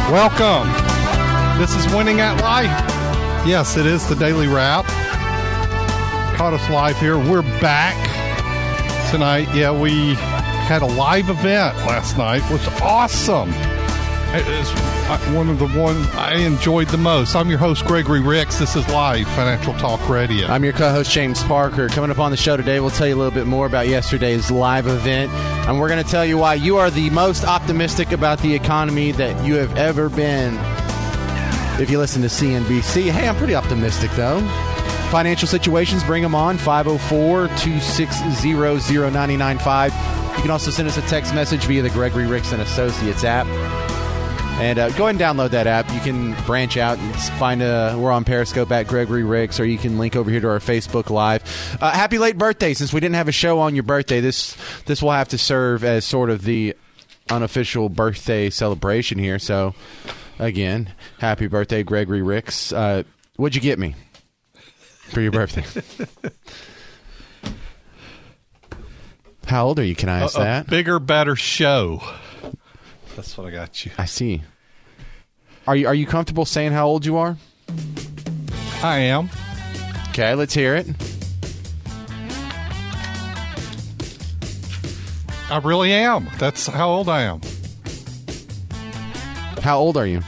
Welcome. This is Winning at Life. Yes, it is the Daily Wrap. Caught us live here. We're back tonight. Yeah, we had a live event last night. It was awesome. It is one of the ones I enjoyed the most. I'm your host, Gregory Ricks. This is Live Financial Talk Radio. I'm your co-host, James Parker. Coming up on the show today, we'll tell you a little bit more about yesterday's live event. And we're going to tell you why you are the most optimistic about the economy that you have ever been. If you listen to CNBC, hey, I'm pretty optimistic, though. Financial situations, bring them on, 504-260-0995. You can also send us a text message via the Gregory Ricks and Associates app. And go ahead and download that app. You can branch out and find we're on Periscope at Gregory Ricks, or you can link over here to our Facebook Live. Happy late birthday. Since we didn't have a show on your birthday, this will have to serve as sort of the unofficial birthday celebration here. So, again, happy birthday, Gregory Ricks. What'd you get me for your birthday? How old are you? Can I ask that? A bigger, better show. That's what I got you. I see. Are you comfortable saying how old you are? I am. Okay, let's hear it. I really am. That's how old I am. How old are you?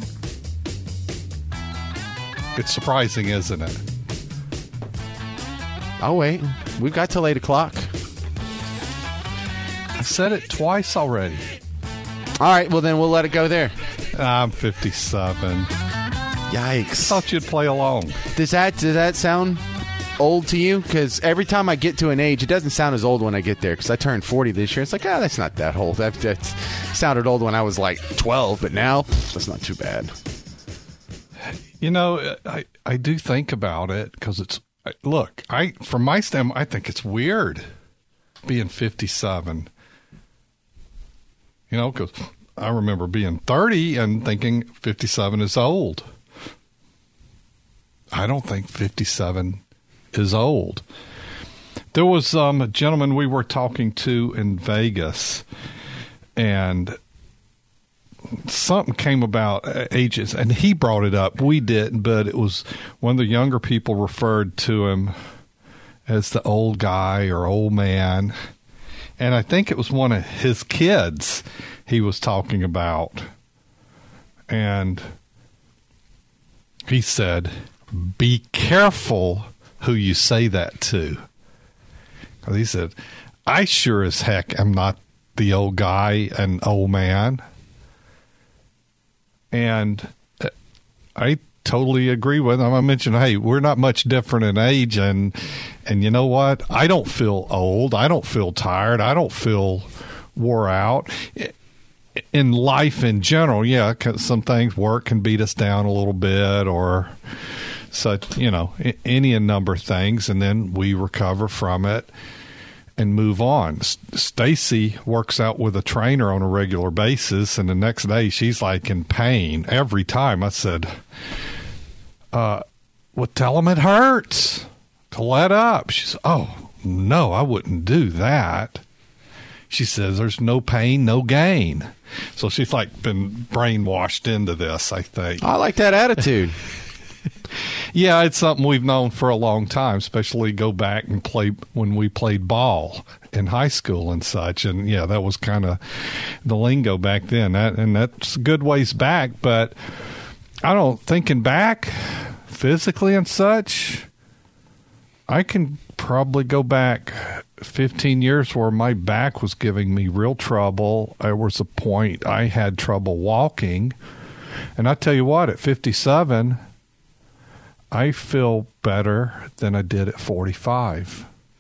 It's surprising, isn't it? Oh, wait. We've got till 8 o'clock. I said it twice already. All right, well, then we'll let it go there. I'm 57. Yikes. Thought you'd play along. Does that sound old to you? Because every time I get to an age, it doesn't sound as old when I get there. Because I turned 40 this year. It's like, that's not that old. That sounded old when I was like 12, but now that's not too bad. You know, I do think about it because it's, look, from my standpoint, I think it's weird being 57. You know, because I remember being 30 and thinking 57 is old. I don't think 57 is old. There was a gentleman we were talking to in Vegas, and something came about ages, and he brought it up. We didn't, but it was one of the younger people referred to him as the old guy or old man. And I think it was one of his kids he was talking about. And he said, be careful who you say that to. He said, I sure as heck am not the old guy and old man. And I totally agree with him. I mentioned, hey, we're not much different in age, and you know what? I don't feel old. I don't feel tired. I don't feel wore out. In life in general, yeah, some things, work can beat us down a little bit, or such, you know, any number of things, and then we recover from it and move on. Stacy works out with a trainer on a regular basis, and the next day she's like in pain every time. I said, well, tell him it hurts to let up. She said, oh, no, I wouldn't do that. She says, there's no pain, no gain. So she's like been brainwashed into this, I think. I like that attitude. Yeah, it's something we've known for a long time, especially go back and play when we played ball in high school and such. And, yeah, that was kind of the lingo back then. That's a good ways back. But I don't, thinking back physically and such, I can probably go back 15 years where my back was giving me real trouble. There was a point I had trouble walking. And I tell you what, at 57, I feel better than I did at 45.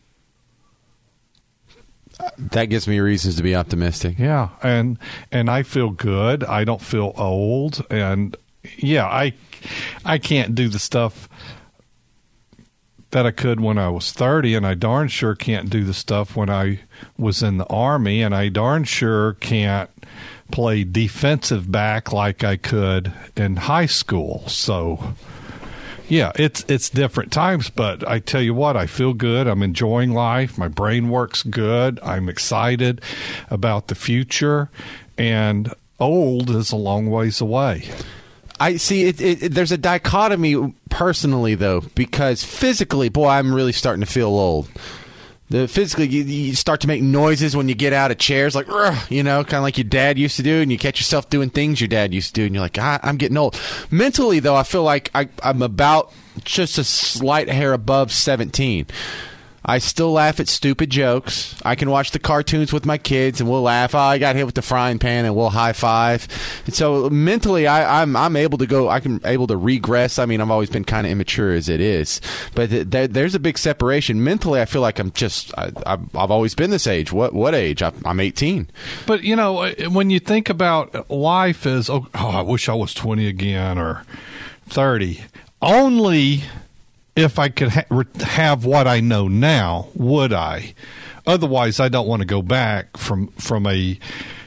That gives me reasons to be optimistic. Yeah, and I feel good. I don't feel old. And, yeah, I can't do the stuff that I could when I was 30, and I darn sure can't do the stuff when I was in the Army, and I darn sure can't play defensive back like I could in high school. So, yeah, it's different times, but I tell you what, I feel good. I'm enjoying life. My brain works good. I'm excited about the future, and old is a long ways away. I see there's a dichotomy personally, though, because physically, boy, I'm really starting to feel old. Physically, you start to make noises when you get out of chairs, like, kind of like your dad used to do, and you catch yourself doing things your dad used to do, and you're like, I'm getting old. Mentally, though, I feel like I'm about just a slight hair above 17. I still laugh at stupid jokes. I can watch the cartoons with my kids, and we'll laugh. Oh, I got hit with the frying pan, and we'll high five. And so mentally, I'm able to go. I'm able to regress. I mean, I've always been kind of immature as it is, but there's a big separation. Mentally, I feel like I've always been this age. What age? I'm 18. But when you think about life as I wish I was 20 again or 30. Only if I could have what I know now, would I? Otherwise, I don't want to go back from a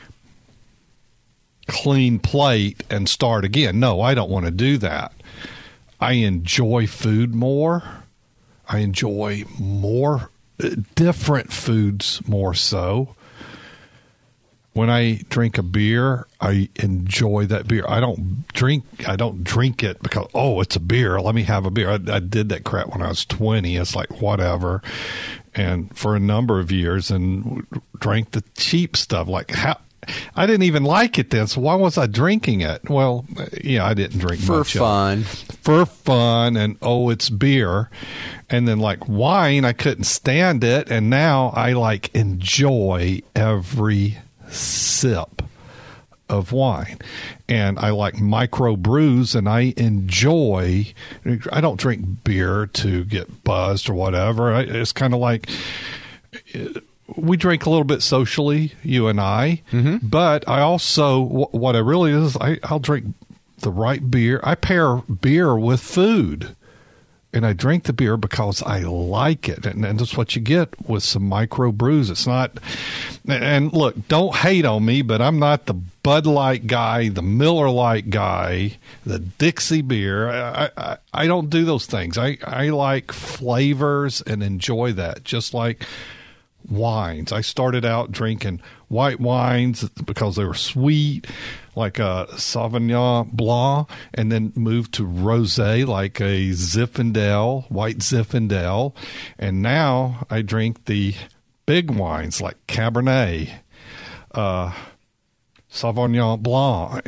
clean plate and start again. No, I don't want to do that. I enjoy food more. I enjoy more different foods more so. When I drink a beer, I enjoy that beer. I don't drink it because, it's a beer. Let me have a beer. I did that crap when I was 20. It's like, whatever. And for a number of years, and drank the cheap stuff. Like, I didn't even like it then, so why was I drinking it? Well, I didn't drink much fun. For fun, and it's beer. And then like wine, I couldn't stand it, and now I enjoy every sip of wine. And I like micro brews, and I don't drink beer to get buzzed or whatever. It's kind of like we drink a little bit socially, you and I, but I also, what I really is, I'll drink the right beer. I pair beer with food. And I drink the beer because I like it. And that's what you get with some micro brews. It's not, and look, don't hate on me, but I'm not the Bud Light guy, the Miller Lite guy, the Dixie beer. I don't do those things. I like flavors and enjoy that, just like wines. I started out drinking white wines because they were sweet, like a Sauvignon Blanc, and then moved to rosé, like a Zinfandel, white Zinfandel, and now I drink the big wines like Cabernet, Sauvignon Blanc.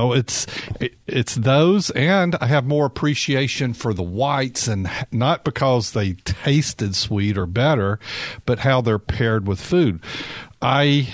It's those, and I have more appreciation for the whites, and not because they tasted sweet or better, but how they're paired with food. I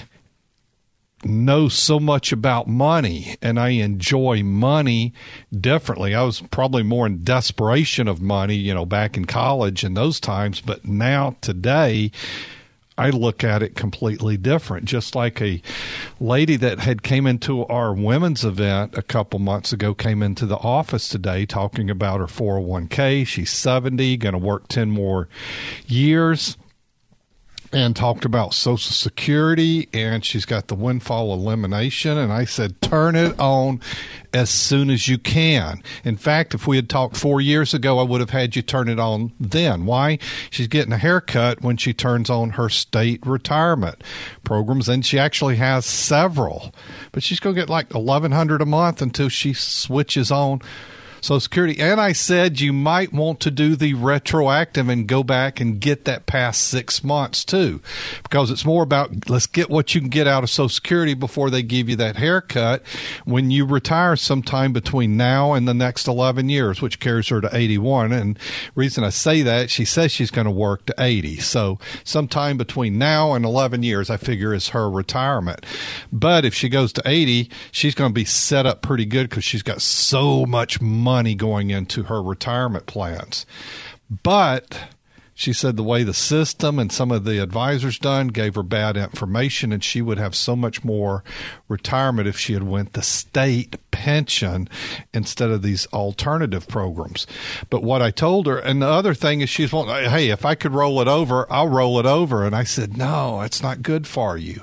know so much about money, and I enjoy money differently. I was probably more in desperation of money, back in college in those times, but now today I look at it completely different. Just like a lady that had came into our women's event a couple months ago came into the office today talking about her 401k. She's 70, going to work 10 more years, and talked about Social Security, and she's got the windfall elimination. And I said, turn it on as soon as you can. In fact, if we had talked 4 years ago, I would have had you turn it on then. Why? She's getting a haircut when she turns on her state retirement programs, and she actually has several. But she's going to get like $1,100 a month until she switches on Social Security. And I said you might want to do the retroactive and go back and get that past 6 months too, because it's more about let's get what you can get out of Social Security before they give you that haircut when you retire sometime between now and the next 11 years, which carries her to 81. And reason I say that, she says she's going to work to 80. So sometime between now and 11 years, I figure, is her retirement. But if she goes to 80, she's going to be set up pretty good because she's got so much money going into her retirement plans. But she said the way the system and some of the advisors done gave her bad information, and she would have so much more retirement if she had went the state pension instead of these alternative programs. But what I told her, and the other thing is she's wanting, hey, if I could roll it over, I'll roll it over. And I said, no, it's not good for you.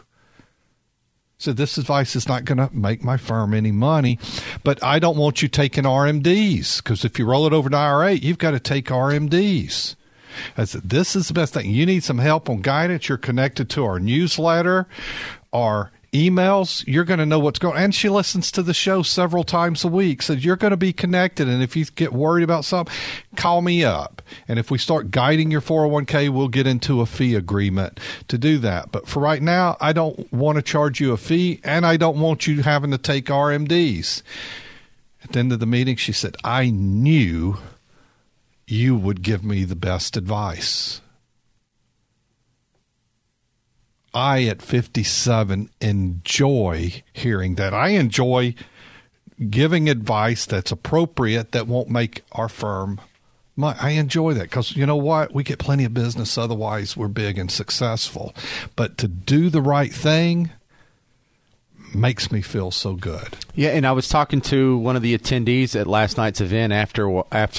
So this advice is not going to make my firm any money, but I don't want you taking RMDs, because if you roll it over to IRA, you've got to take RMDs. I said, this is the best thing. You need some help on guidance. You're connected to our newsletter, our emails, you're going to know what's going on. And she listens to the show several times a week. So you're going to be connected. And if you get worried about something, call me up. And if we start guiding your 401k, we'll get into a fee agreement to do that. But for right now, I don't want to charge you a fee, and I don't want you having to take RMDs. At the end of the meeting, she said, I knew you would give me the best advice. I, at 57, enjoy hearing that. I enjoy giving advice that's appropriate that won't make our firm money. I enjoy that because, you know what? We get plenty of business. Otherwise, we're big and successful. But to do the right thing makes me feel so good. Yeah, and I was talking to one of the attendees at last night's event after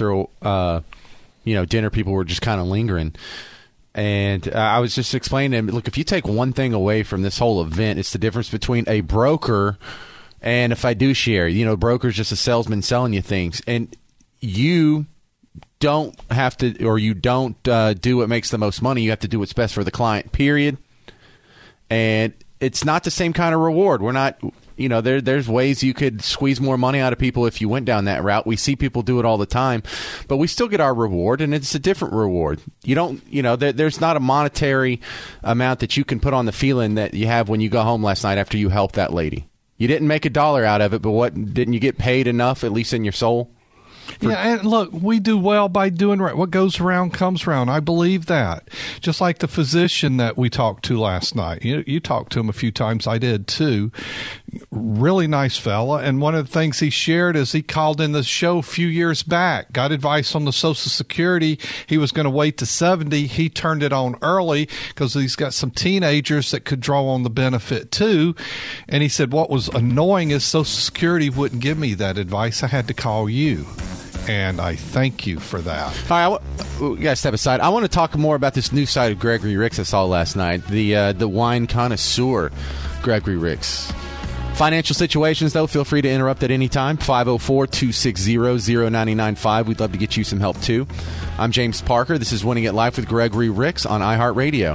dinner. People were just kind of lingering. And I was just explaining to him, look, if you take one thing away from this whole event, it's the difference between a broker and a fiduciary. You know, broker's just a salesman selling you things. And you don't have to, or you don't do what makes the most money. You have to do what's best for the client, period. And it's not the same kind of reward. We're not, there's ways you could squeeze more money out of people if you went down that route. We see people do it all the time, but we still get our reward, and it's a different reward. You don't, there's not a monetary amount that you can put on the feeling that you have when you go home last night after you helped that lady. You didn't make $1 out of it, but didn't you get paid enough, at least in your soul? Yeah, and look, we do well by doing right. What goes around comes around. I believe that. Just like the physician that we talked to last night. You talked to him a few times. I did, too. Really nice fella. And one of the things he shared is he called in the show a few years back, got advice on the Social Security. He was going to wait to 70. He turned it on early because he's got some teenagers that could draw on the benefit, too. And he said, what was annoying is Social Security wouldn't give me that advice. I had to call you. And I thank you for that. All right, we got to step aside. I want to talk more about this new side of Gregory Ricks I saw last night, the wine connoisseur, Gregory Ricks. Financial situations, though, feel free to interrupt at any time. 504-260-0995. We'd love to get you some help, too. I'm James Parker. This is Winning at Life with Gregory Ricks on iHeartRadio.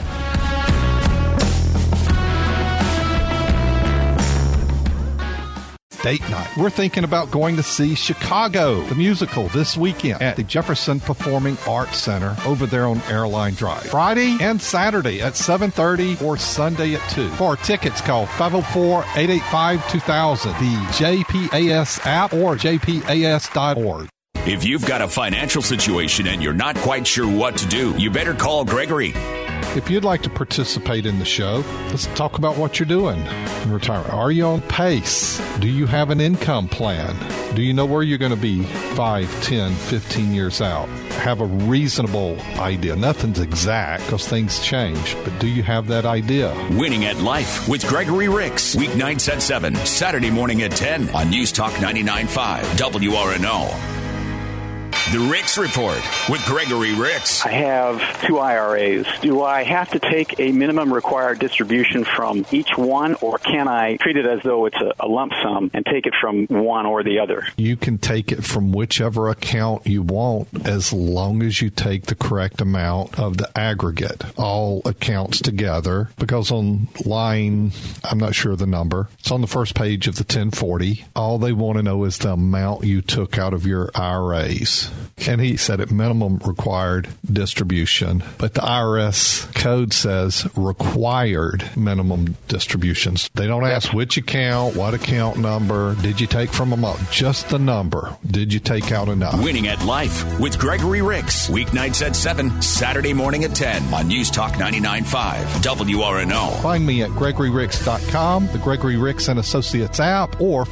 Date night. We're thinking about going to see Chicago, the musical, this weekend at the Jefferson Performing Arts Center over there on Airline Drive. Friday and Saturday at 7:30 or Sunday at 2. For tickets, call 504-885-2000, the JPAS app or jpas.org. If you've got a financial situation and you're not quite sure what to do, you better call Gregory. If you'd like to participate in the show, let's talk about what you're doing in retirement. Are you on pace? Do you have an income plan? Do you know where you're going to be 5, 10, 15 years out? Have a reasonable idea. Nothing's exact because things change, but do you have that idea? Winning at Life with Gregory Ricks. Weeknights at 7, Saturday morning at 10 on News Talk 99.5 WRNO. The Ricks Report with Gregory Ricks. I have 2 IRAs. Do I have to take a minimum required distribution from each one, or can I treat it as though it's a lump sum and take it from one or the other? You can take it from whichever account you want as long as you take the correct amount of the aggregate, all accounts together, because on line, I'm not sure of the number, it's on the first page of the 1040. All they want to know is the amount you took out of your IRAs. And he said it minimum required distribution, but the IRS code says required minimum distributions. They don't ask which account, what account number, did you take from them all? Just the number. Did you take out enough? Winning at Life with Gregory Ricks. Weeknights at 7, Saturday morning at 10 on News Talk 99.5 WRNO. Find me at GregoryRicks.com, the Gregory Ricks & Associates app, or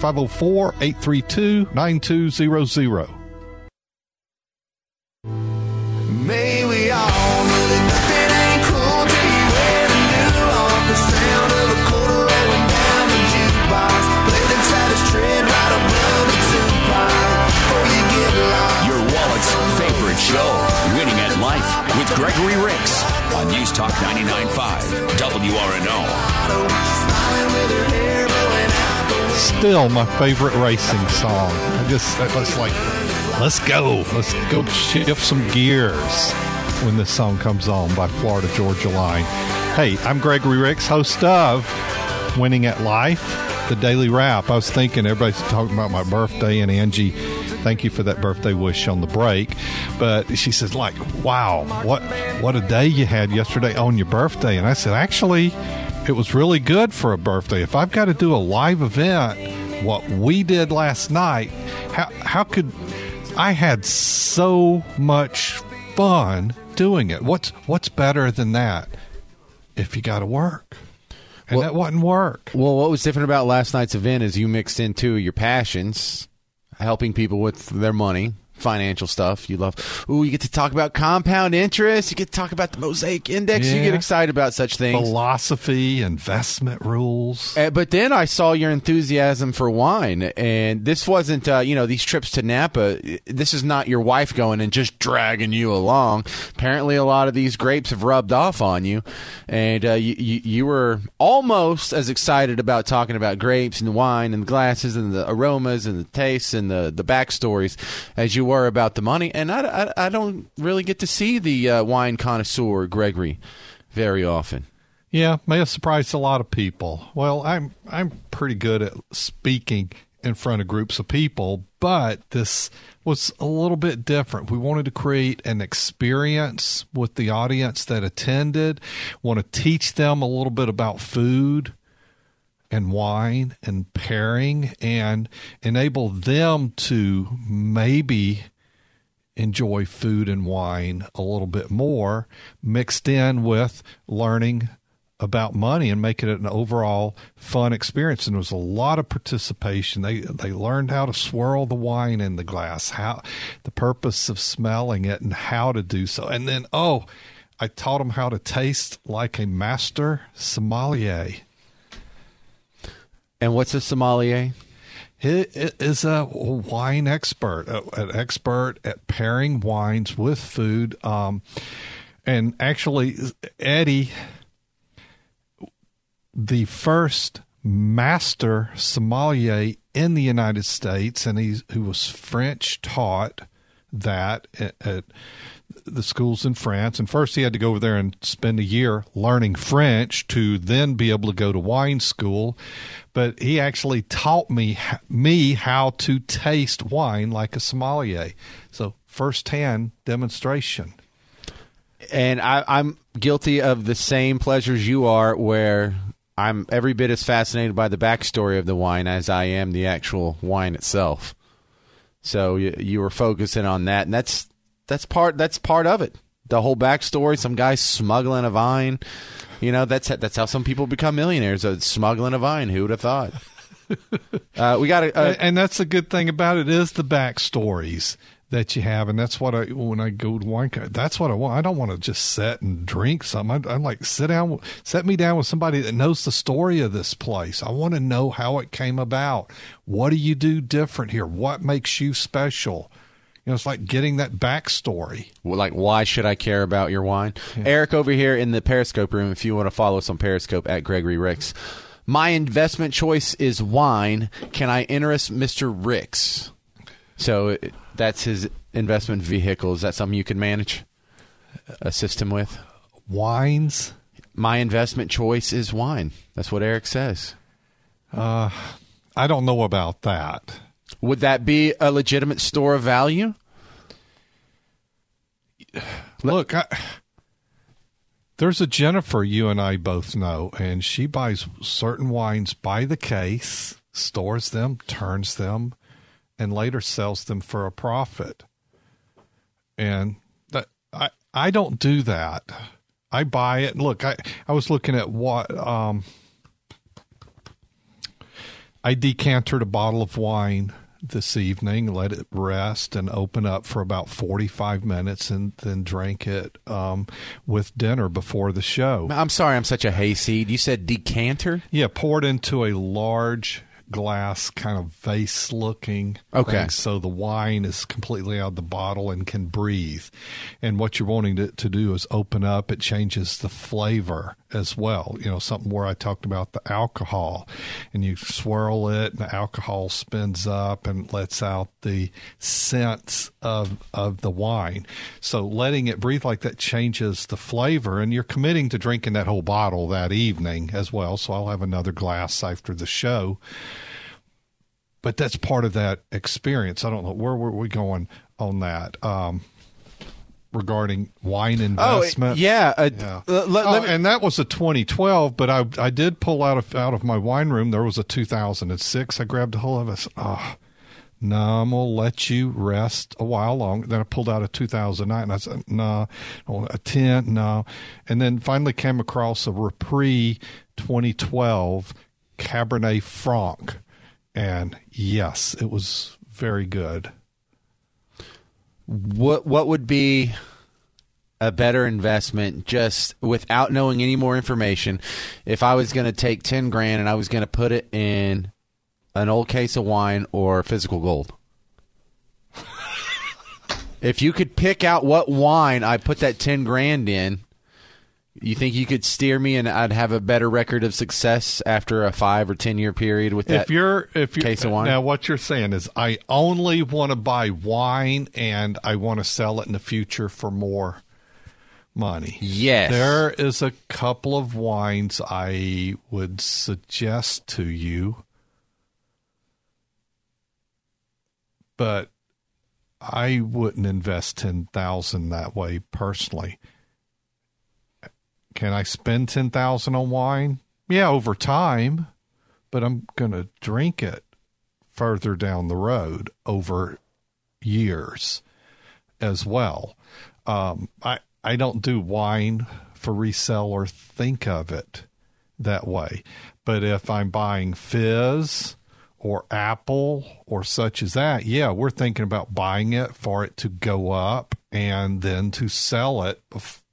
504-832-9200. May we all know that nothing ain't cool till you wear the new off. The sound of a quarter rolling down the jukebox. Play the tightest tread right above the Tupac. Before you get lost. Your wallet's favorite show, Winning at Life with Gregory Ricks on News Talk 99.5 WRNO. Still my favorite racing song. Let's go shift some gears when this song comes on by Florida Georgia Line. Hey, I'm Gregory Ricks, host of Winning at Life, the Daily Wrap. I was thinking everybody's talking about my birthday, and Angie, thank you for that birthday wish on the break. But she says, like, wow, what a day you had yesterday on your birthday. And I said, actually, it was really good for a birthday. If I've got to do a live event, what we did last night, how could I had so much fun doing it. What's better than that if you got to work? And that wasn't work. Well, what was different about last night's event is you mixed in two of your passions, helping people with their money, financial stuff you love. Ooh, you get to talk about compound interest. You get to talk about the Mosaic Index. Yeah. You get excited about such things. Philosophy, investment rules. But then I saw your enthusiasm for wine. And this wasn't, these trips to Napa. This is not your wife going and just dragging you along. Apparently, a lot of these grapes have rubbed off on you. And you were almost as excited about talking about grapes and wine and the glasses and the aromas and the tastes and the backstories as you were about the money. And I don't really get to see the wine connoisseur Gregory very often. Yeah, may have surprised a lot of people. Well, I'm pretty good at speaking in front of groups of people, but this was a little bit different. We wanted to create an experience with the audience that attended, want to teach them a little bit about food and wine and pairing, and enable them to maybe enjoy food and wine a little bit more, mixed in with learning about money and make it an overall fun experience. And there was a lot of participation. They learned how to swirl the wine in the glass, how the purpose of smelling it and how to do so. And then, I taught them how to taste like a master sommelier. And what's a sommelier? He is a wine expert, an expert at pairing wines with food. And actually, Eddie, the first master sommelier in the United States, and who was French taught that at the schools in France. And first he had to go over there and spend a year learning French to then be able to go to wine school. But he actually taught me how to taste wine like a sommelier. So firsthand demonstration. And I'm guilty of the same pleasures you are, where I'm every bit as fascinated by the backstory of the wine as I am the actual wine itself. So you were focusing on that, and that's part of it. The whole backstory. Some guy smuggling a vine. That's how some people become millionaires. Smuggling a vine. Who would have thought? We got and that's the good thing about it is the backstories that you have, and that's what when I go to wine, that's what I want. I don't want to just sit and drink something. I'm like, set me down with somebody that knows the story of this place. I want to know how it came about. What do you do different here? What makes you special? It's like getting that backstory. Well, like, why should I care about your wine? Yeah. Eric over here in the Periscope room, if you want to follow us on Periscope at Gregory Ricks. My investment choice is wine. Can I interest Mr. Ricks? So that's his investment vehicle. Is that something you can manage? Assist him with? Wines? My investment choice is wine. That's what Eric says. I don't know about that. Would that be a legitimate store of value? Look, there's a Jennifer you and I both know, and she buys certain wines by the case, stores them, turns them, and later sells them for a profit. And I don't do that. I buy it. Look, I was looking at what I decanted a bottle of wine this evening, let it rest and open up for about 45 minutes, and then drank it with dinner before the show. I'm sorry, I'm such a hayseed. You said decanter? Yeah, poured into a large glass kind of vase looking thing, so the wine is completely out of the bottle and can breathe. And what you're wanting to do is open up. It changes the flavor as well. Something where I talked about the alcohol, and you swirl it and the alcohol spins up and lets out the scents of the wine. So letting it breathe like that changes the flavor, and you're committing to drinking that whole bottle that evening as well. So I'll have another glass after the show. But that's part of that experience. I don't know, where were we going on that? Regarding wine investment. And that was a 2012, but I did pull out of my wine room. There was a 2006. I grabbed a hold of it. No, I'm going to let you rest a while longer. Then I pulled out a 2009, and I said, no, a 10, no. And then finally came across a Repris 2012 Cabernet Franc. And yes, it was very good. What would be a better investment, just without knowing any more information, if I was going to take $10,000 and I was going to put it in an old case of wine or physical gold? If you could pick out what wine I put that $10,000 in, you think you could steer me and I'd have a better record of success after a 5 or 10 year period with that case of wine? Now, what you're saying is I only want to buy wine and I want to sell it in the future for more money. Yes. There is a couple of wines I would suggest to you, but I wouldn't invest $10,000 that way personally. Can I spend $10,000 on wine? Yeah, over time, but I'm going to drink it further down the road over years as well. I don't do wine for resale or think of it that way. But if I'm buying fizz or apple or such as that, yeah, we're thinking about buying it for it to go up and then to sell it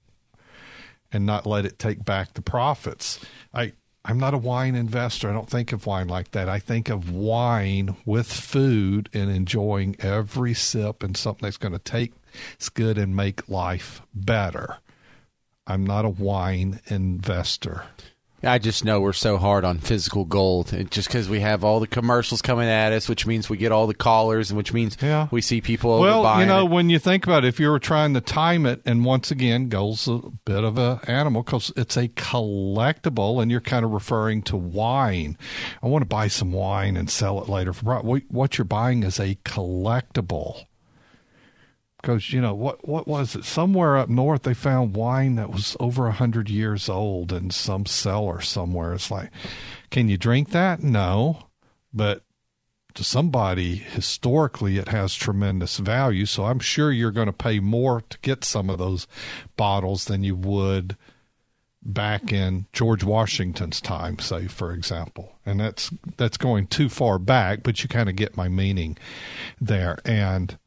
and not let it take back the profits. I'm not a wine investor. I don't think of wine like that. I think of wine with food and enjoying every sip and something that's going to taste good and make life better. I'm not a wine investor. I just know we're so hard on physical gold, just because we have all the commercials coming at us, which means we get all the callers, and which means we see people buying it. When you think about it, if you were trying to time it, and once again, gold's a bit of an animal because it's a collectible, and you're kind of referring to wine. I want to buy some wine and sell it later. What you're buying is a collectible. Because, what was it? Somewhere up north, they found wine that was over 100 years old in some cellar somewhere. It's like, can you drink that? No. But to somebody, historically, it has tremendous value. So I'm sure you're going to pay more to get some of those bottles than you would back in George Washington's time, say, for example. And that's going too far back, but you kind of get my meaning there. And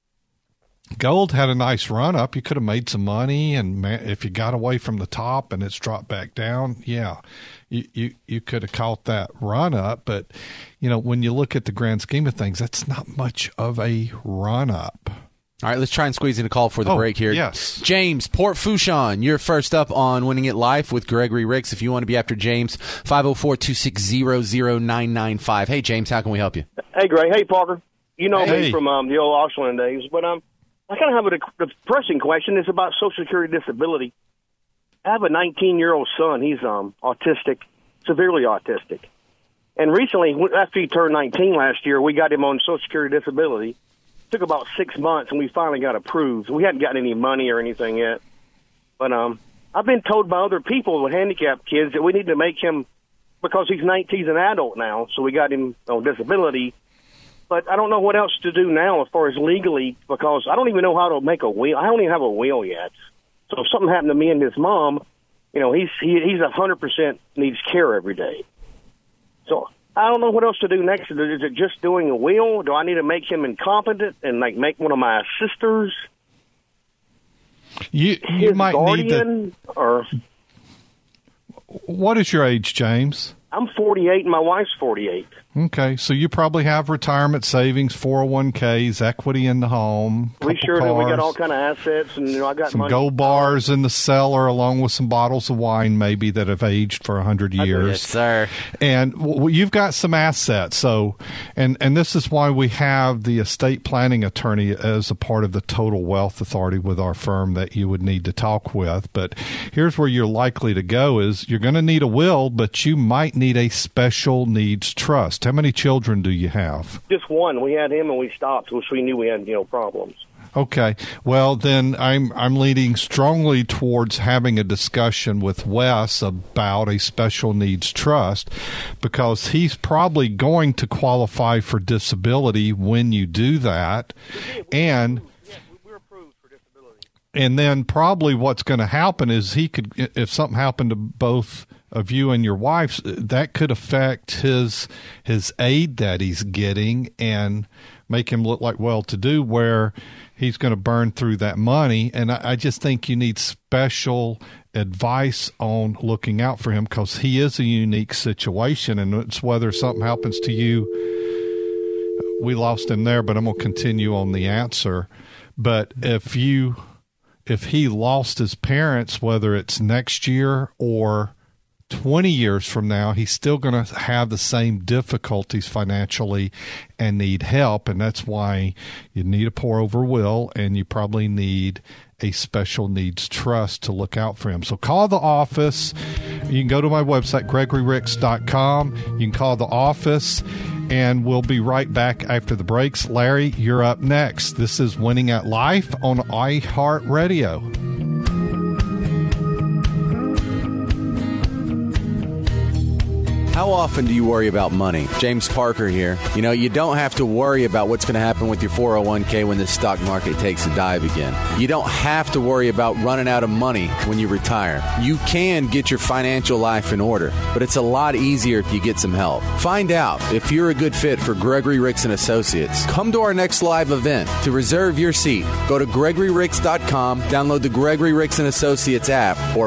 gold had a nice run up. You could have made some money, and if you got away from the top and it's dropped back down, you could have caught that run up. But when you look at the grand scheme of things, that's not much of a run up. All right, let's try and squeeze in a call for the break here. Yes. James, Port Fourchon, you're first up on Winning It Live with Gregory Ricks. If you want to be after James, 504-260-0995. Hey, James, how can we help you? Hey, Greg. Hey, Parker. You know me from the old Ashland days, but I kind of have a depressing question. It's about Social Security disability. I have a 19-year-old son. He's autistic, severely autistic. And recently, after he turned 19 last year, we got him on Social Security disability. It took about 6 months, and we finally got approved. We hadn't gotten any money or anything yet. But I've been told by other people with handicapped kids that we need to make him, because he's an adult now, so we got him on disability. But I don't know what else to do now as far as legally, because I don't even know how to make a will. I don't even have a will yet. So if something happened to me and his mom, he's 100% needs care every day. So I don't know what else to do next. Is it just doing a will? Do I need to make him incompetent and make one of my sisters you might guardian? Need to. Or what is your age, James? I'm 48 and my wife's 48. Okay, so you probably have retirement savings, 401ks, equity in the home. We sure do. We got all kind of assets, and I got some money. gold bars in the cellar, along with some bottles of wine, maybe that have aged for 100 years. Yes, sir. And you've got some assets. So, and this is why we have the estate planning attorney as a part of the Total Wealth Authority with our firm that you would need to talk with. But here's where you're likely to go: is you're going to need a will, but you might need a special needs trust. How many children do you have? Just one. We had him, and we stopped, which we knew we had problems. Okay. Well, then I'm leaning strongly towards having a discussion with Wes about a special needs trust, because he's probably going to qualify for disability when you do that. And we're approved for disability. And then probably what's going to happen is he could, if something happened to both of you and your wife, that could affect his aid that he's getting and make him look like well-to-do, where he's going to burn through that money. And I just think you need special advice on looking out for him, because he is a unique situation, and it's whether something happens to you. We lost him there, but I'm going to continue on the answer. But if he lost his parents, whether it's next year or 20 years from now, he's still going to have the same difficulties financially and need help. And that's why you need a pour-over will, and you probably need a special needs trust to look out for him. So call the office. You can go to my website, GregoryRicks.com. You can call the office, and we'll be right back after the breaks. Larry, you're up next. This is Winning at Life on iHeartRadio. How often do you worry about money? James Parker here. You don't have to worry about what's going to happen with your 401k when the stock market takes a dive again. You don't have to worry about running out of money when you retire. You can get your financial life in order, but it's a lot easier if you get some help. Find out if you're a good fit for Gregory Ricks and Associates. Come to our next live event. To reserve your seat, go to GregoryRicks.com, download the Gregory Ricks and Associates app, or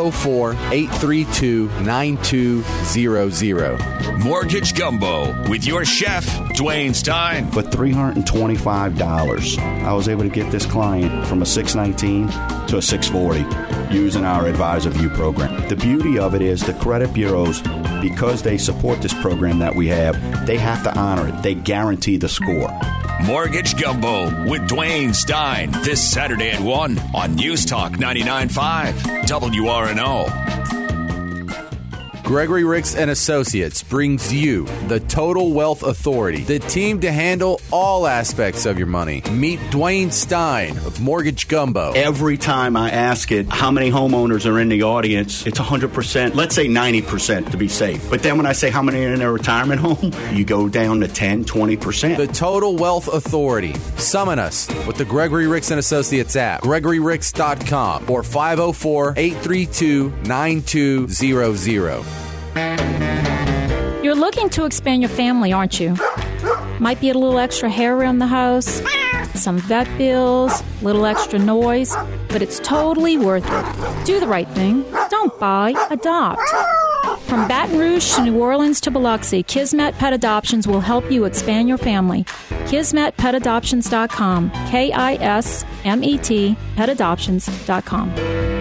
504-832-9200. Mortgage Gumbo with your chef, Dwayne Stein. For $325, I was able to get this client from a 619 to a 640 using our Advisor View program. The beauty of it is the credit bureaus, because they support this program that we have, they have to honor it. They guarantee the score. Mortgage Gumbo with Dwayne Stein this Saturday at 1 on News Talk 99.5 WRNO. Gregory Ricks and Associates brings you the Total Wealth Authority, the team to handle all aspects of your money. Meet Dwayne Stein of Mortgage Gumbo. Every time I ask it, how many homeowners are in the audience, it's 100%. Let's say 90% to be safe. But then when I say how many are in a retirement home, you go down to 10, 20%. The Total Wealth Authority. Summon us with the Gregory Ricks and Associates app, GregoryRicks.com, or 504-832-9200. You're looking to expand your family, aren't you? Might be a little extra hair around the house, some vet bills, a little extra noise, but it's totally worth it. Do the right thing. Don't buy, adopt. From Baton Rouge to New Orleans to Biloxi, Kismet Pet Adoptions will help you expand your family. KismetPetAdoptions.com. KISMET petadoptions.com.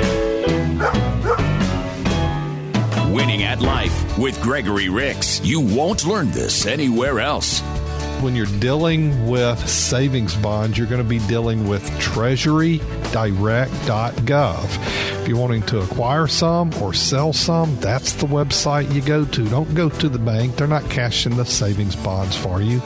Winning at Life with Gregory Ricks. You won't learn this anywhere else. When you're dealing with savings bonds, you're going to be dealing with treasurydirect.gov. If you're wanting to acquire some or sell some, that's the website you go to. Don't go to the bank. They're not cashing the savings bonds for you.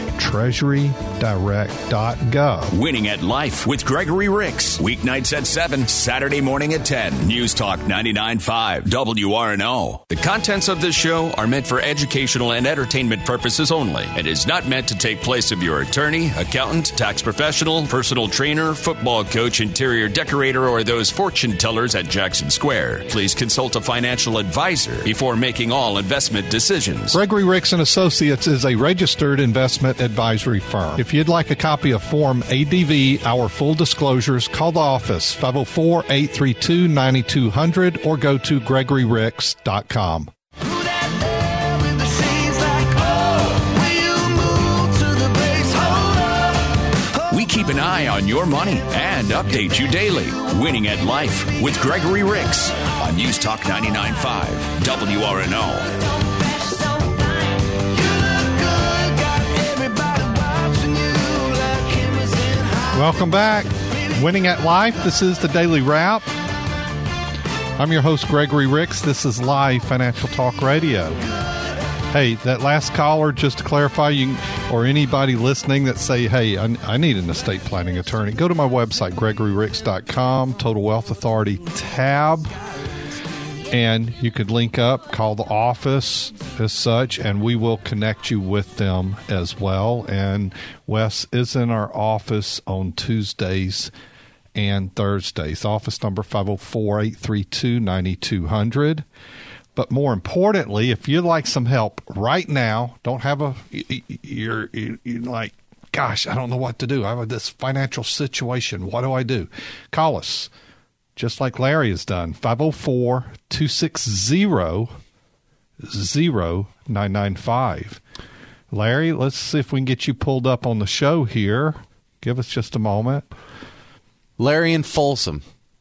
treasurydirect.gov. Winning at Life with Gregory Ricks. Weeknights at 7, Saturday morning at 10. News Talk 99.5 WRNO. The contents of this show are meant for educational and entertainment purposes only. It is not meant to take place of your attorney, accountant, tax professional, personal trainer, football coach, interior decorator, or those fortune tellers at Jackson Square. Please consult a financial advisor before making all investment decisions. Gregory Ricks and Associates is a registered investment advisory firm. If you'd like a copy of Form ADV, our full disclosures, call the office 504-832-9200 or go to GregoryRicks.com. Who that there with the shades like, oh, keep an eye on your money, and update you daily. Winning at Life with Gregory Ricks on News Talk 99.5 WRNO. Welcome back. Winning at Life. This is the Daily Wrap. I'm your host, Gregory Ricks. This is Live Financial Talk Radio. Hey, that last caller, just to clarify, or anybody listening that say, hey, I need an estate planning attorney, go to my website, GregoryRicks.com, Total Wealth Authority tab, and you could link up, call the office as such, and we will connect you with them as well. And Wes is in our office on Tuesdays and Thursdays. Office number 504-832-9200. But more importantly, if you'd like some help right now, you're like, gosh, I don't know what to do. I have this financial situation. What do I do? Call us, just like Larry has done, 504-260-0995. Larry, let's see if we can get you pulled up on the show here. Give us just a moment. Larry in Folsom.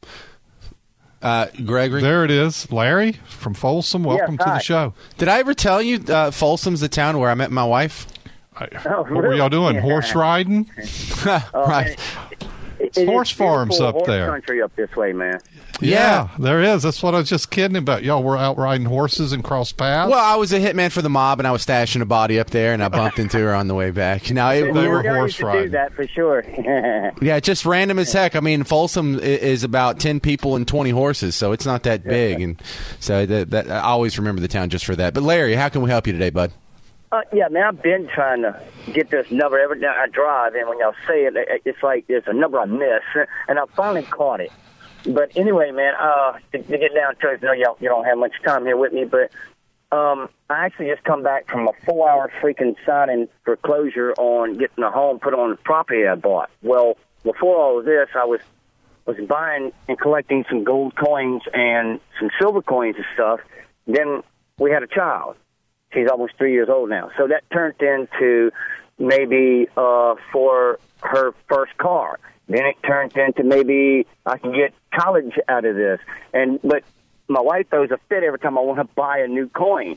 Gregory? There it is. Larry from Folsom, welcome to the show. Did I ever tell you Folsom's the town where I met my wife? What were y'all doing? Horse riding? Right. It's horse farms up there. Country up this way, man. Yeah, there is. That's what I was just kidding about. Y'all were out riding horses and cross paths? Well, I was a hitman for the mob, and I was stashing a body up there, and I bumped into her on the way back. Now, they were horse riding. Do that for sure. Yeah, just random as heck. I mean, Folsom is about 10 people and 20 horses, so it's not that big. And so that I always remember the town just for that. But, Larry, how can we help you today, bud? Yeah, man, I've been trying to get this number. Every time I drive, and when y'all say it, it's like there's a number I miss, and I finally caught it. But anyway, man, to get down to it, I know you don't have much time here with me, but I actually just come back from a 4-hour freaking signing foreclosure on getting a home put on the property I bought. Well, before all of this, I was buying and collecting some gold coins and some silver coins and stuff. Then we had a child. She's almost 3 years old now. So that turned into maybe for her first car. Then it turned into maybe I can get college out of this. But my wife throws a fit every time I want to buy a new coin.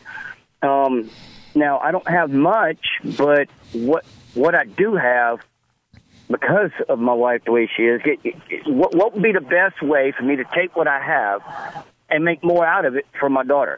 Now, I don't have much, but what I do have, because of my wife the way she is, what would be the best way for me to take what I have and make more out of it for my daughter?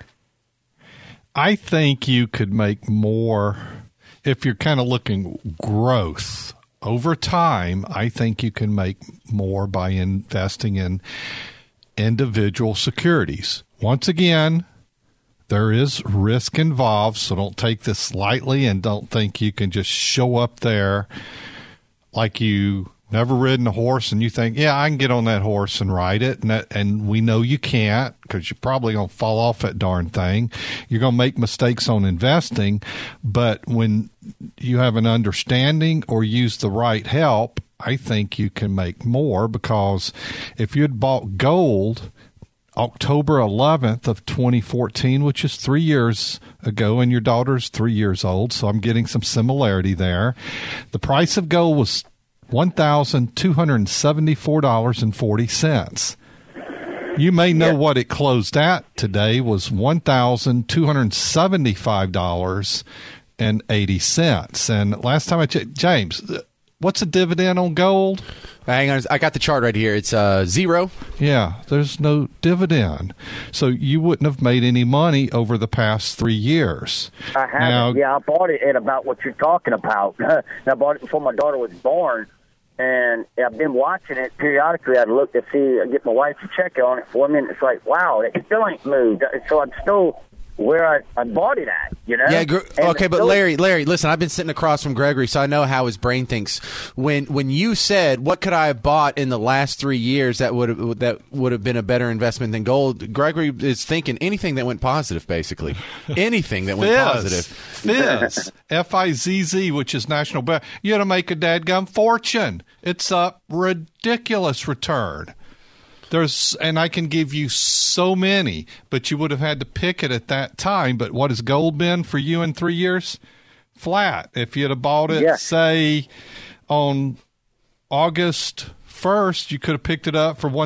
I think you could make more if you're kind of looking growth over time. I think you can make more by investing in individual securities. Once again, there is risk involved, so don't take this lightly and don't think you can just show up there like you never ridden a horse and you think, yeah, I can get on that horse and ride it. And we know you can't, because you're probably going to fall off that darn thing. You're going to make mistakes on investing. But when you have an understanding or use the right help, I think you can make more, because if you'd bought gold October 11th of 2014, which is 3 years ago, and your daughter's 3 years old, so I'm getting some similarity there. The price of gold was $1,274.40. You may know what it closed at today was $1,275.80. And last time I checked, James, what's a dividend on gold? Hang on, I got the chart right here. It's 0. Yeah, there's no dividend. So you wouldn't have made any money over the past 3 years. I haven't. I bought it at about what you're talking about. I bought it before my daughter was born, and I've been watching it periodically. I'd look to see, get my wife to check on it for a minute. It's like, wow, it still ain't moved. So I'm still where I bought it at, you know? Yeah, okay, but Larry, listen, I've been sitting across from Gregory, so I know how his brain thinks. When you said, what could I have bought in the last 3 years that would have been a better investment than gold, Gregory is thinking anything that went positive, basically. Anything that went positive. Fizz, F-I-Z-Z, which is National Bank. You had to make a dadgum fortune. It's a ridiculous return. And I can give you so many, but you would have had to pick it at that time. But what has gold been for you in 3 years? Flat. If you'd have bought it, say, on August 1st, you could have picked it up for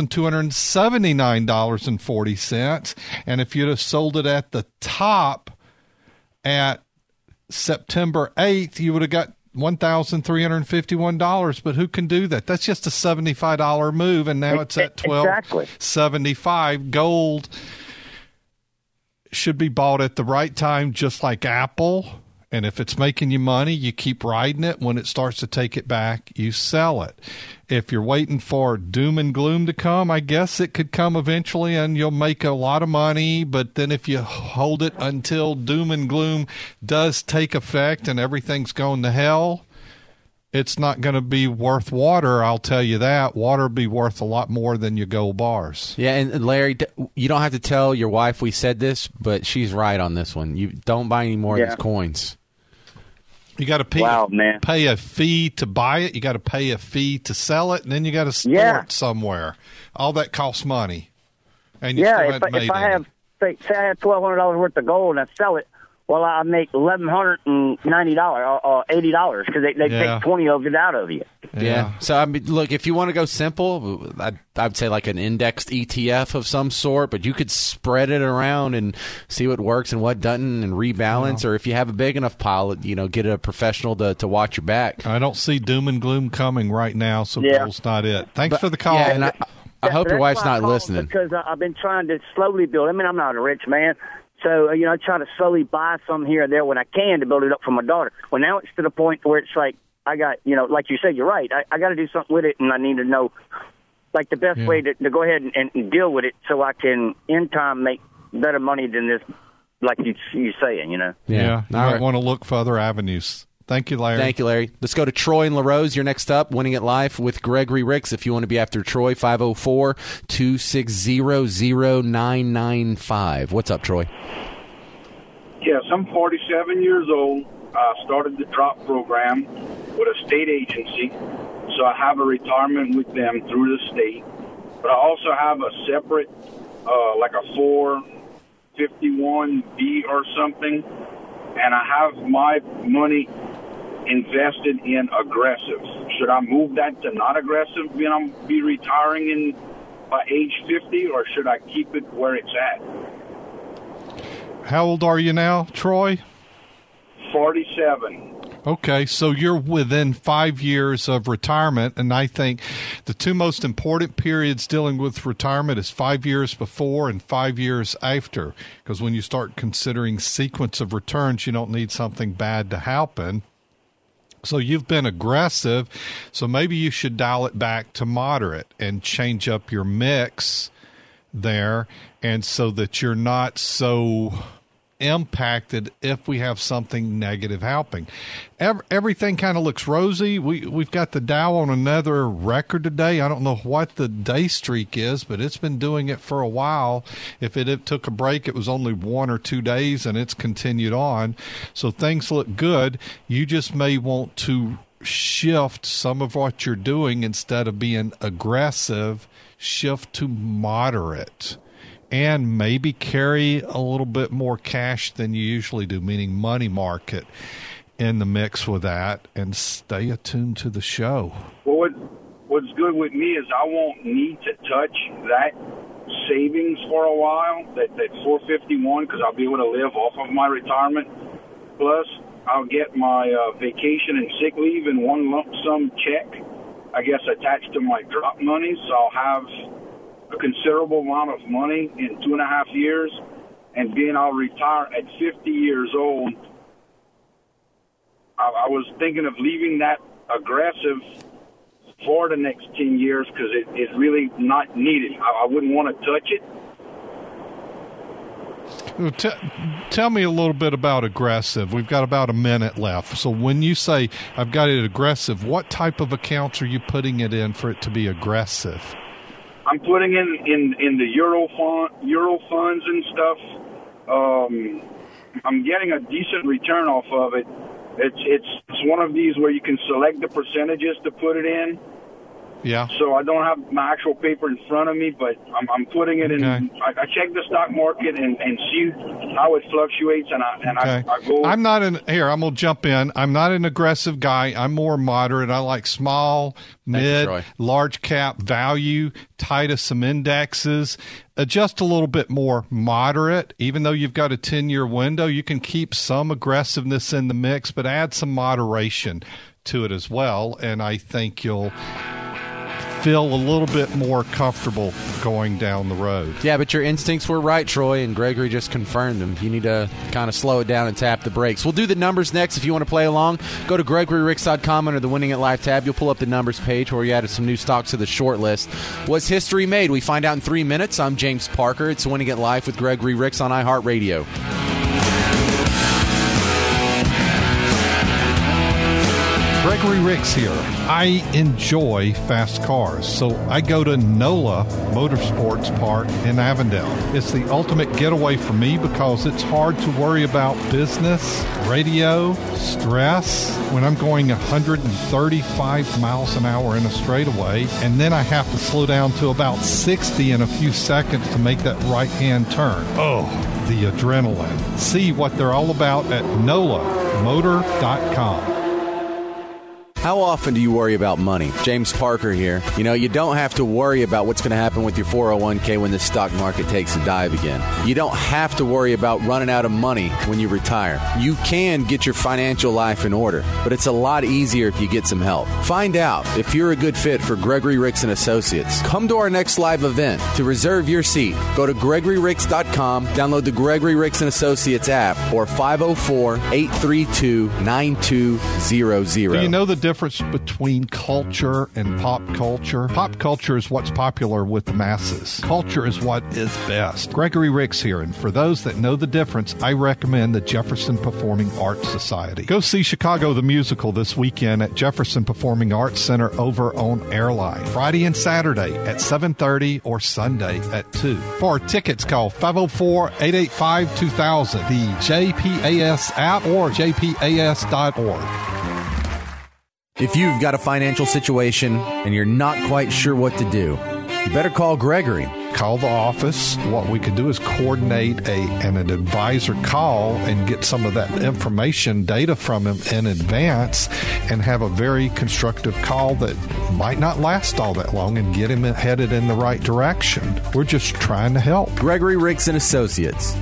$1,279.40. And if you'd have sold it at the top at September 8th, you would have got $1,351. But who can do that? That's just a $75 move, and now it's at $1,275. Gold should be bought at the right time, just like Apple. And if it's making you money, you keep riding it. When it starts to take it back, you sell it. If you're waiting for doom and gloom to come, I guess it could come eventually and you'll make a lot of money. But then if you hold it until doom and gloom does take effect and everything's going to hell, it's not going to be worth water, I'll tell you that. Water will be worth a lot more than your gold bars. Yeah, and Larry, you don't have to tell your wife we said this, but she's right on this one. You don't buy any more of these coins. You got to pay a fee to buy it. You got to pay a fee to sell it, and then you got to store it somewhere. All that costs money. And you still hadn't made if I have, say I have $1,200 worth of gold and I sell it, well, I make $1,190 or $80 because they take 20 of it out of you. Yeah. So, I mean, look, if you want to go simple, I'd say like an indexed ETF of some sort, but you could spread it around and see what works and what doesn't and rebalance. Or if you have a big enough pile, get a professional to watch your back. I don't see doom and gloom coming right now, so gold's not it. Thanks for the call. Yeah, and I hope your wife's not listening. Because I've been trying to slowly build. I mean, I'm not a rich man. So, I try to slowly buy some here and there when I can to build it up for my daughter. Well, now it's to the point where it's like, I got, like you said, you're right. I got to do something with it, and I need to know, like, the best way to go ahead and deal with it so I can, in time, make better money than this, like you're saying, Yeah, you might want to look for other avenues. Thank you, Larry. Thank you, Larry. Let's go to Troy and LaRose. You're next up, Winning at Life with Gregory Ricks. If you want to be after Troy, 504-260-0995. What's up, Troy? Yes, I'm 47 years old. I started the drop program with a state agency, so I have a retirement with them through the state. But I also have a separate, like a 451B or something, and I have my money invested in aggressive. Should I move that to not aggressive when I'm be retiring by age 50, or should I keep it where it's at? How old are you now, Troy? 47. Okay, so you're within 5 years of retirement, and I think the two most important periods dealing with retirement is 5 years before and 5 years after, because when you start considering sequence of returns, you don't need something bad to happen. So you've been aggressive, so maybe you should dial it back to moderate and change up your mix there, and so that you're not so impacted if we have something negative happening. Everything kind of looks rosy. We've got the Dow on another record today. I don't know what the day streak is, but it's been doing it for a while. If it took a break, it was only 1 or 2 days, and it's continued on. So things look good. You just may want to shift some of what you're doing. Instead of being aggressive, shift to moderate. And maybe carry a little bit more cash than you usually do, meaning money market in the mix with that, and stay attuned to the show. Well, what's good with me is I won't need to touch that savings for a while, that 451, because I'll be able to live off of my retirement. Plus, I'll get my vacation and sick leave in one lump sum check, I guess, attached to my drop money, so I'll have a considerable amount of money in 2.5 years, and being I'll retire at 50 years old, I was thinking of leaving that aggressive for the next 10 years because it's really not needed. I wouldn't want to touch it. Tell me a little bit about aggressive. We've got about a minute left. So when you say I've got it aggressive, what type of accounts are you putting it in for it to be aggressive? I'm putting in the Euro funds and stuff. I'm getting a decent return off of it. It's one of these where you can select the percentages to put it in, Yeah. So I don't have my actual paper in front of me, but I'm putting it in. Okay. I check the stock market and see how it fluctuates, and I go. I'm not I'm going to jump in. I'm not an aggressive guy. I'm more moderate. I like small, mid, large cap value, tie to some indexes. Just a little bit more moderate. Even though you've got a 10-year window, you can keep some aggressiveness in the mix, but add some moderation to it as well. And I think you'll feel a little bit more comfortable going down the road. Yeah, but your instincts were right, Troy, and Gregory just confirmed them. You need to kind of slow it down and tap the brakes. We'll do the numbers next. If you want to play along, go to GregoryRicks.com under the Winning at Life tab. You'll pull up the numbers page where we added some new stocks to the short list. Was history made? We find out in 3 minutes. I'm James Parker. It's Winning at Life with Gregory Ricks on iHeartRadio. Gregory Ricks here. I enjoy fast cars, so I go to NOLA Motorsports Park in Avondale. It's the ultimate getaway for me because it's hard to worry about business, radio, stress when I'm going 135 miles an hour in a straightaway, and then I have to slow down to about 60 in a few seconds to make that right-hand turn. Oh, the adrenaline. See what they're all about at NOLAmotor.com. How often do you worry about money? James Parker here. You know, you don't have to worry about what's going to happen with your 401k when the stock market takes a dive again. You don't have to worry about running out of money when you retire. You can get your financial life in order, but it's a lot easier if you get some help. Find out if you're a good fit for Gregory Ricks and Associates. Come to our next live event. To reserve your seat, go to GregoryRicks.com, download the Gregory Ricks and Associates app, or 504-832-9200. Do you know the difference between culture and pop culture? Pop culture is what's popular with the masses. Culture is what is best. Gregory Ricks here, and for those that know the difference, I recommend the Jefferson Performing Arts Society. Go see Chicago the Musical this weekend at Jefferson Performing Arts Center over on Airline. Friday and Saturday at 7:30 or Sunday at 2. For tickets, call 504-885-2000, the JPAS app, or jpas.org. If you've got a financial situation and you're not quite sure what to do, you better call Gregory. Call the office. What we could do is coordinate an advisor call and get some of that information, data from him in advance, and have a very constructive call that might not last all that long and get him headed in the right direction. We're just trying to help. Gregory Ricks and Associates,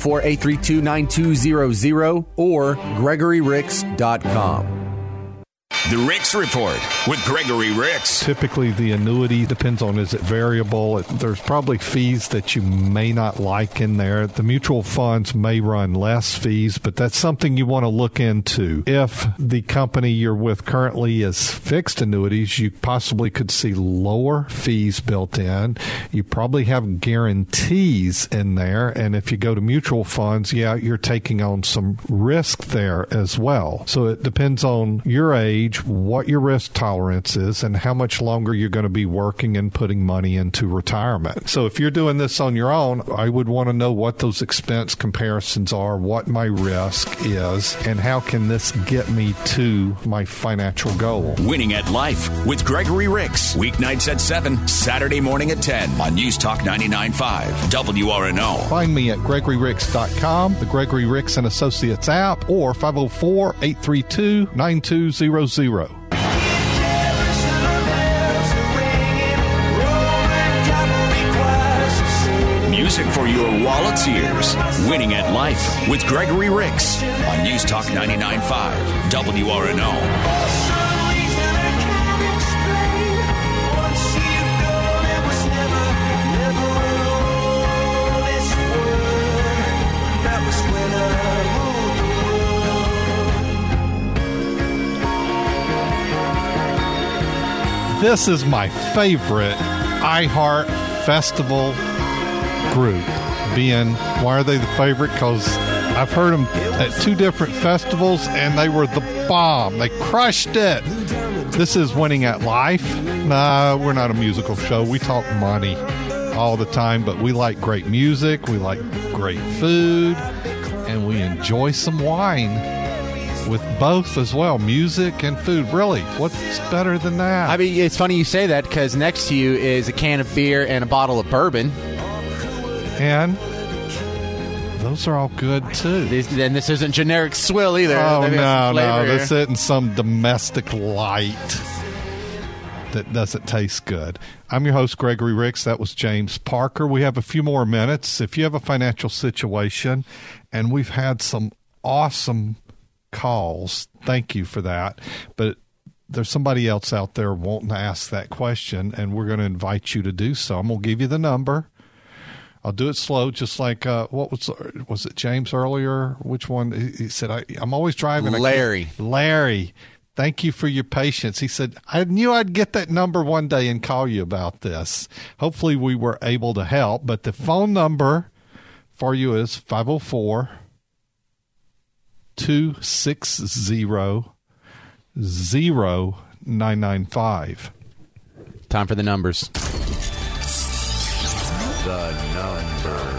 504-832-9200 or GregoryRicks.com. The Ricks Report with Gregory Ricks. Typically, the annuity depends on, is it variable? There's probably fees that you may not like in there. The mutual funds may run less fees, but that's something you want to look into. If the company you're with currently is fixed annuities, you possibly could see lower fees built in. You probably have guarantees in there. And if you go to mutual funds, you're taking on some risk there as well. So it depends on your age, what your risk tolerance is, and how much longer you're going to be working and putting money into retirement. So if you're doing this on your own, I would want to know what those expense comparisons are, what my risk is, and how can this get me to my financial goal. Winning at Life with Gregory Ricks. Weeknights at 7, Saturday morning at 10 on News Talk 99.5 WRNO. Find me at GregoryRicks.com, the Gregory Ricks and Associates app, or 504-832-9200. Music for your wallet's ears. Winning at Life with Gregory Ricks on News Talk 99.5 WRNO. This is my favorite iHeart Festival group. Why are they the favorite? Because I've heard them at 2 different festivals, and they were the bomb. They crushed it. This is Winning at Life. Nah, we're not a musical show. We talk money all the time, but we like great music. We like great food, and we enjoy some wine. with both as well, music and food. Really, what's better than that? I mean, it's funny you say that because next to you is a can of beer and a bottle of bourbon. And those are all good, too. And this isn't generic swill either. Oh, no. This isn't some domestic light that doesn't taste good. I'm your host, Gregory Ricks. That was James Parker. We have a few more minutes. If you have a financial situation, and we've had some awesome calls, thank you for that. But there's somebody else out there wanting to ask that question, and we're going to invite you to do so. I'm going to give you the number. I'll do it slow, just like what was it James earlier? Which one? He said, I'm always driving. Larry. Thank you for your patience. He said, I knew I'd get that number one day and call you about this. Hopefully we were able to help. But the phone number for you is 504-260-0995. Time for the numbers. The number.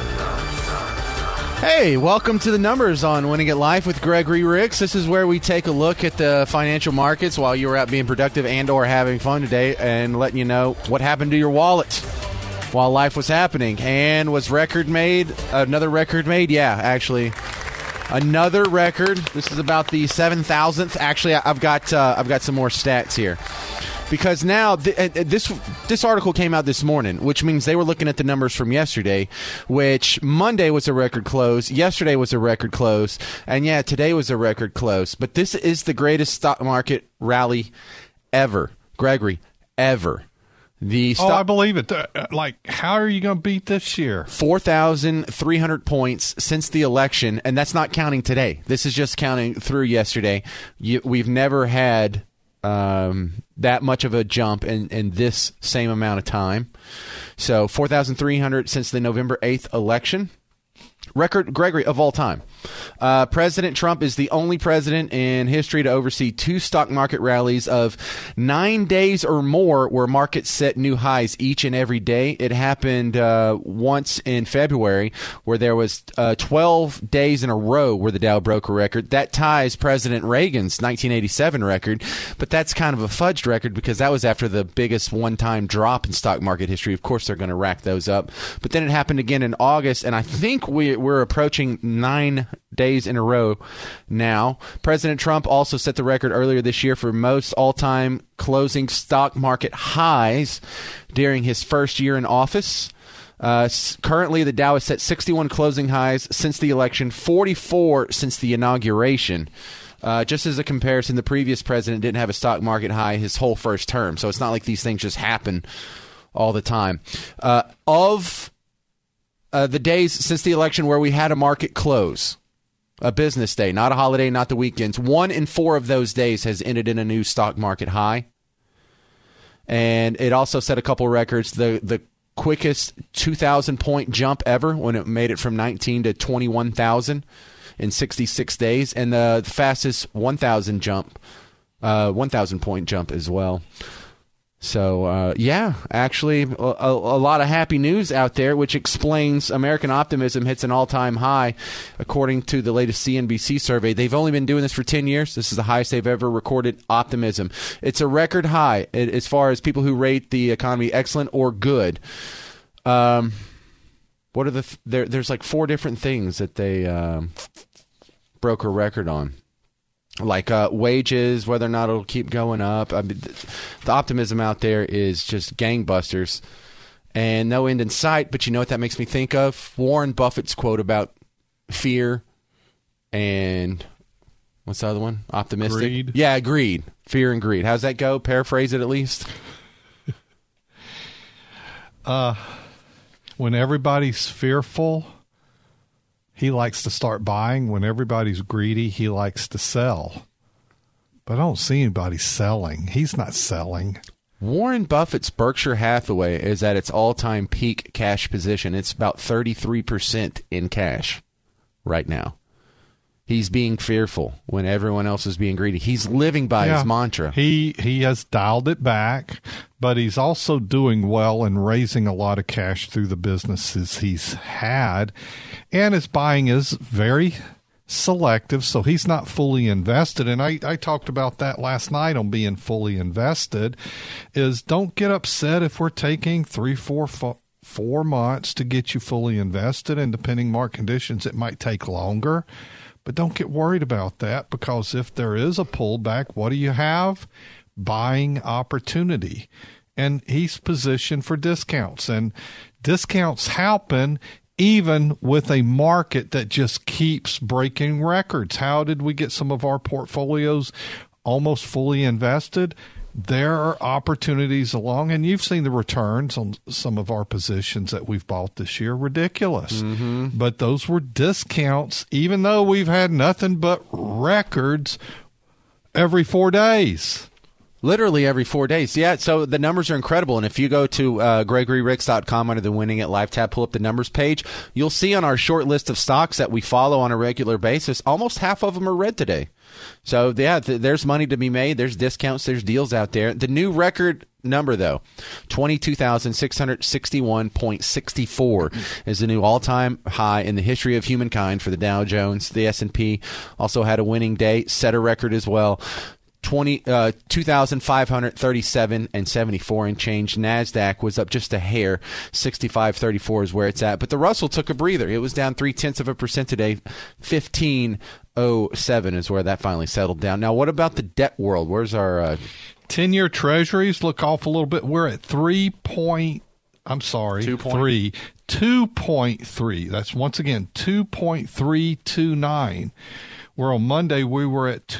Hey, welcome to the numbers on Winning at Life with Gregory Ricks. This is where we take a look at the financial markets while you were out being productive and or having fun today and letting you know what happened to your wallet while life was happening. And was record made? Another record made? Yeah, actually. Another record. This is about the 7,000th. Actually, I've got some more stats here. Because now, this article came out this morning, which means they were looking at the numbers from yesterday, which Monday was a record close, yesterday was a record close, and yeah, today was a record close. But this is the greatest stock market rally ever. Gregory, ever. I believe it. How are you going to beat this year? 4,300 points since the election, and that's not counting today. This is just counting through yesterday. We've never had that much of a jump in this same amount of time. So 4,300 since the November 8th election. Record, Gregory, of all time. President Trump is the only president in history to oversee two stock market rallies of 9 days or more where markets set new highs each and every day. It happened once in February where there was 12 days in a row where the Dow broke a record. That ties President Reagan's 1987 record, but that's kind of a fudged record because that was after the biggest one-time drop in stock market history. Of course, they're going to rack those up. But then it happened again in August, and I think we're approaching 9 days in a row now. President Trump also set the record earlier this year for most all-time closing stock market highs during his first year in office. Currently, the Dow has set 61 closing highs since the election, 44 since the inauguration. Just as a comparison, the previous president didn't have a stock market high his whole first term, so it's not like these things just happen all the time. The days since the election where we had a market close, a business day, not a holiday, not the weekends, 1 in 4 of those days has ended in a new stock market high. And it also set a couple records. The quickest 2,000-point jump ever when it made it from 19 to 21,000 in 66 days, and the fastest 1,000-point jump as well. So, actually, a lot of happy news out there, which explains American optimism hits an all-time high, according to the latest CNBC survey. They've only been doing this for 10 years. This is the highest they've ever recorded optimism. It's a record high as far as people who rate the economy excellent or good. What are there's like 4 different things that they broke a record on. Like wages, whether or not it'll keep going up. I mean, the optimism out there is just gangbusters and no end in sight. But you know what that makes me think of? Warren Buffett's quote about fear and what's the other one? Optimistic? Greed. Yeah, greed. Fear and greed. How's that go? Paraphrase it at least. When everybody's fearful, he likes to start buying. When everybody's greedy, he likes to sell. But I don't see anybody selling. He's not selling. Warren Buffett's Berkshire Hathaway is at its all-time peak cash position. It's about 33% in cash right now. He's being fearful when everyone else is being greedy. He's living by his mantra. He has dialed it back, but he's also doing well and raising a lot of cash through the businesses he's had. And his buying is very selective, so he's not fully invested. And I talked about that last night on being fully invested, is don't get upset if we're taking 4 months to get you fully invested, and depending market conditions, it might take longer. But don't get worried about that, because if there is a pullback, what do you have? Buying opportunity. And he's positioned for discounts. And discounts happen even with a market that just keeps breaking records. How did we get some of our portfolios almost fully invested? There are opportunities along, and you've seen the returns on some of our positions that we've bought this year. Ridiculous. Mm-hmm. But those were discounts, even though we've had nothing but records every 4 days. Literally every 4 days. Yeah, so the numbers are incredible. And if you go to GregoryRicks.com under the Winning at Live tab, pull up the numbers page, you'll see on our short list of stocks that we follow on a regular basis, almost half of them are red today. So, yeah, there's money to be made. There's discounts. There's deals out there. The new record number, though, 22,661.64 is the new all-time high in the history of humankind for the Dow Jones. The S&P also had a winning day, set a record as well. 2,537 and 74 and change. NASDAQ was up just a hair. 65.34 is where it's at. But the Russell took a breather. It was down 0.3% today. 15.07 is where that finally settled down. Now, what about the debt world? Where's our 10-year treasuries? Look off a little bit. We're at 2.3. That's once again 2.329. Where on Monday we were at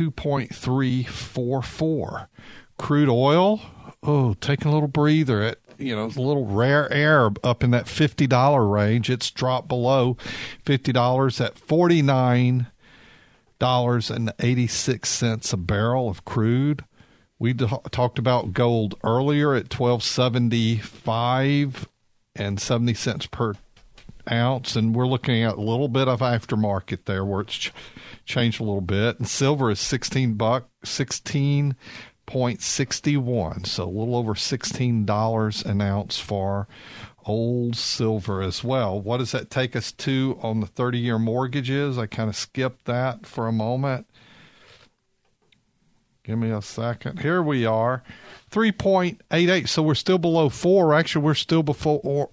2.344. Crude oil, taking a little breather at, a little rare air up in that $50 range. It's dropped below $50 at $49.86 a barrel of crude. We talked about gold earlier at $12.75 and 70 cents per ounce, and we're looking at a little bit of aftermarket there where it's changed a little bit. And silver is $16.61, so a little over $16 an ounce for old silver as well. What does that take us to on the 30-year mortgages? I kind of skipped that for a moment. Give me a second. Here we are, 3.88. So we're still below 4. Actually, we're still below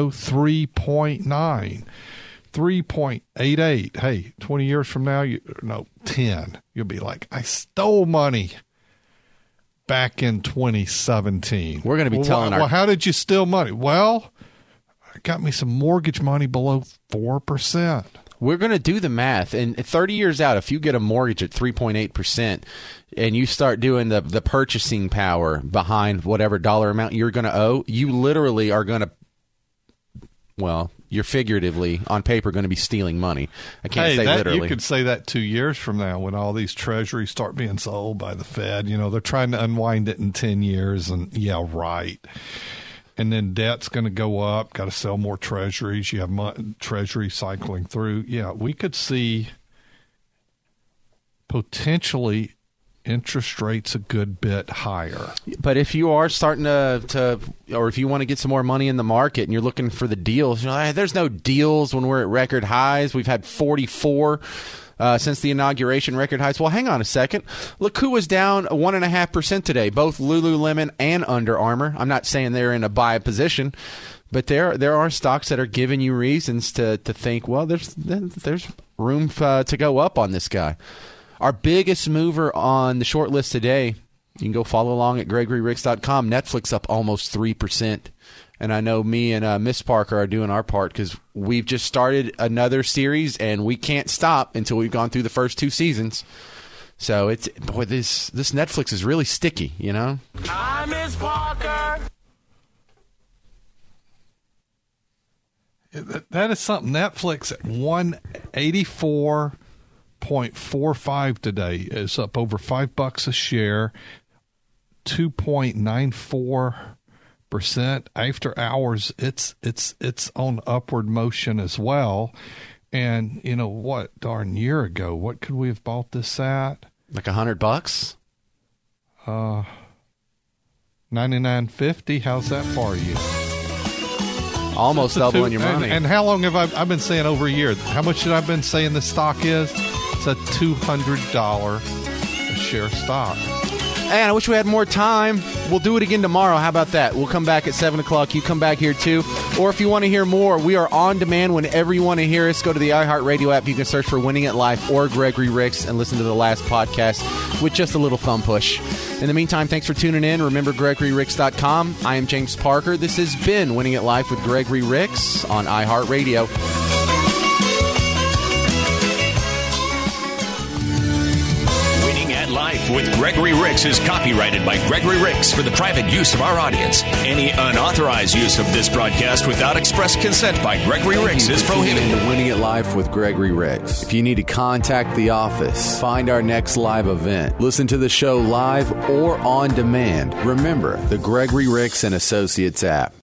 3.9. 3.88. Hey, 20 years from now, 10. You'll be like, I stole money back in 2017. We're going to be telling Well, how did you steal money? Well, I got me some mortgage money below 4%. We're going to do the math. And 30 years out, if you get a mortgage at 3.8% and you start doing the purchasing power behind whatever dollar amount you're going to owe, you literally are going to, you're figuratively, on paper, going to be stealing money. I can't say literally. You could say that 2 years from now when all these treasuries start being sold by the Fed. They're trying to unwind it in 10 years. And, yeah, right. And then debt's going to go up. Got to sell more treasuries. You have treasury cycling through. Yeah, we could see potentially interest rates a good bit higher. But if you are starting to or if you want to get some more money in the market and you're looking for the deals, there's no deals when we're at record highs. We've had 44 since the inauguration, record highs. Well, hang on a second. Look who was down 1.5% today, both Lululemon and Under Armour. I'm not saying they're in a buy position, but there are stocks that are giving you reasons to think, well, there's room to go up on this guy. Our biggest mover on the short list today, you can go follow along at GregoryRicks.com. Netflix up almost 3%. And I know me and Miss Parker are doing our part because we've just started another series, and we can't stop until we've gone through the first 2 seasons. So this Netflix is really sticky, Hi, Miss Parker. That is something. Netflix at 184.45 today is up over $5 a share, 2.94%. After hours, it's on upward motion as well. And darn year ago, what could we have bought this at? Like $100? $99.50. How's that for you? Almost doubling your money. And how long have I been saying over a year? How much have I been saying the stock is? That's a $200 a share stock. And I wish we had more time. We'll do it again tomorrow. How about that? We'll come back at 7 o'clock. You come back here, too. Or if you want to hear more, we are on demand whenever you want to hear us. Go to the iHeartRadio app. You can search for Winning at Life or Gregory Ricks and listen to the last podcast with just a little thumb push. In the meantime, thanks for tuning in. Remember, GregoryRicks.com. I am James Parker. This has been Winning at Life with Gregory Ricks on iHeartRadio. Life with Gregory Ricks is copyrighted by Gregory Ricks for the private use of our audience. Any unauthorized use of this broadcast without express consent by Gregory Ricks is prohibited. To Winning at Life with Gregory Ricks. If you need to contact the office, find our next live event, listen to the show live or on demand, remember the Gregory Ricks and Associates app.